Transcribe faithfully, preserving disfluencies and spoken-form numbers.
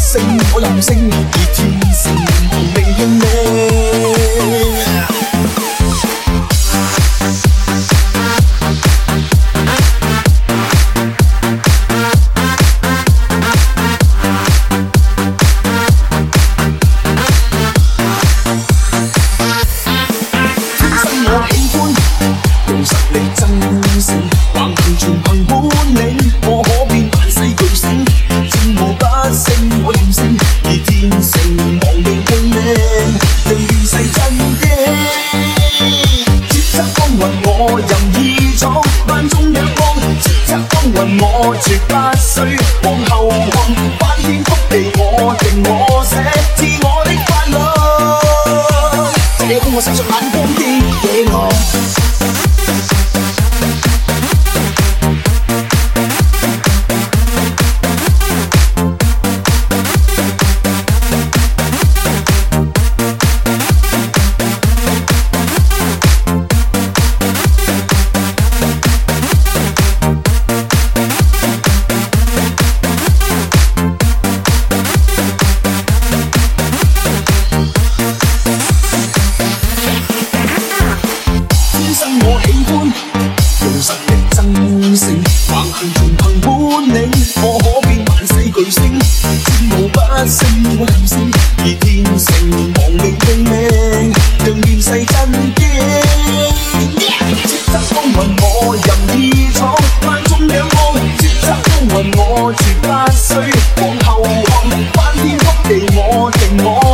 勝，我任性，而天性無名認命。用實力爭勝，橫行全憑本領，我可變萬世巨星，戰無不勝，我任性，而天性亡命拼命，讓亂世震驚。叱咤風雲我任意闖，萬眾仰望，叱咤風雲我絕不需往後看，翻天覆地我定我寫，自我的法律，這風我閃爍眼光的野狼。我喜歡用實力爭勝，橫行全憑本領，我可變萬世巨星，戰無不勝，我任性，而天性亡命拼命，讓亂世震驚。叱咤風雲我任意闖，萬眾仰望，叱咤風雲我絕不需往後看，翻天覆地我定我。